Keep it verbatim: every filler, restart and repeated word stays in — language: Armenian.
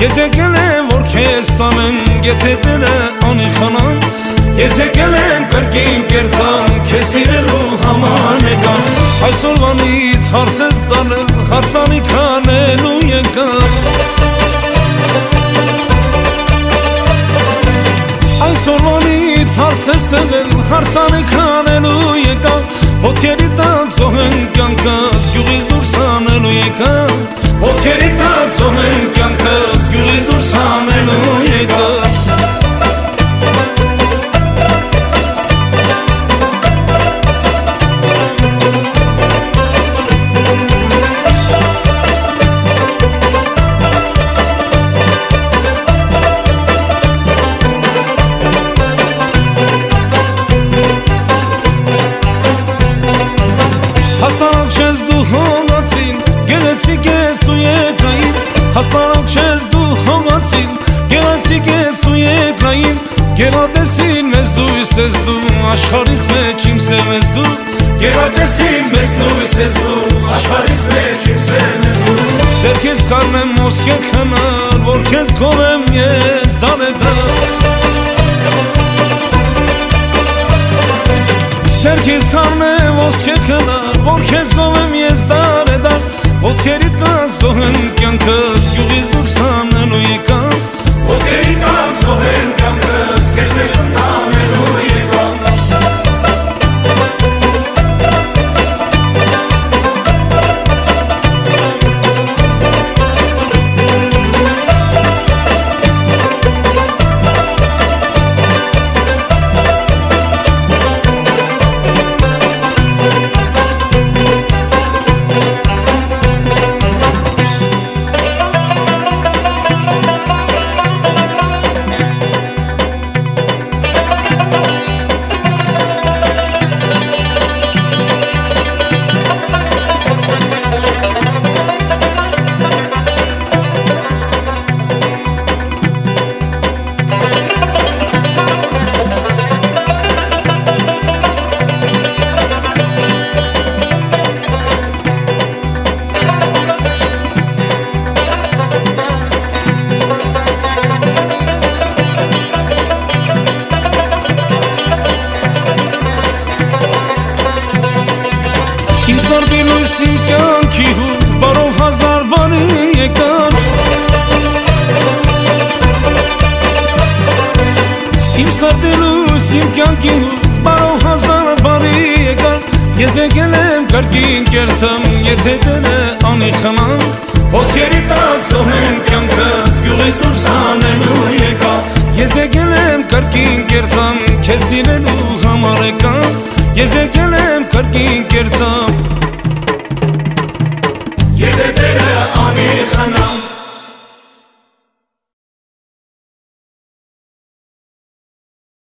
Ես եկել եմ որ քեզ տանեմ, եթե դերը անիխանամ, ես եկել եմ կրկին կերտամ, քեզ սիրելու համար եկամ, այսօրվանից հարց ես տանել, հարսանիք անելու եկամ, այսօրվանից հարց ես տանել, հարսանիք անելու եկամ, ոտքերի տակ զոհեն կյանքս, գյուղից դուրս հանելու եկամ, ոտքերի տակ զոհեն կյանքս, գյուղից դուրս հանելու եկամ, հասարակ չես դու հողացին, գեղեցիկ ես ու եկրային, հասարակ չես դու հողացին, գեղեցիկ ես ու եկրային, գեղատեսին մեզ դույս ես դու, աշխարհիս մեջ իմ սև ես դու, գեղատեսին մեզ դույս ես դու, աշխարհիս մեջ իմ սև ես դու, ձեր քեզ կարնեմ ոսկե քնար, որ քեզ գովեմ ես դարեդար, ձեր քեզ կարնեմ ոսկե քնար, որ քեզ գովեմ ես դարեդար, ոտքերի տակ զոհեն կյանքս, գյուղից դուրս հանելու եկամ, ոտքերի տակ զոհեն կյանքս, քեզ եկամ տանելու եկամ, Իմ սարդի լույսին կյանքի հույս, բարով հազար բարի եկան, իմ սարդի լույսին կյանքի հույս, բարով հազար բարի եկան, ես եկել եմ կրկին կերտամ, եթե դերը անիխանամ, ոտքերի տակ զոհեն կյանքս, գյուղից դուրս հանելու եկամ, ես եկել եմ կրկին կերտամ, քեզ սիրելու համար եկամ, ես եկել եմ կրկին կերտամ,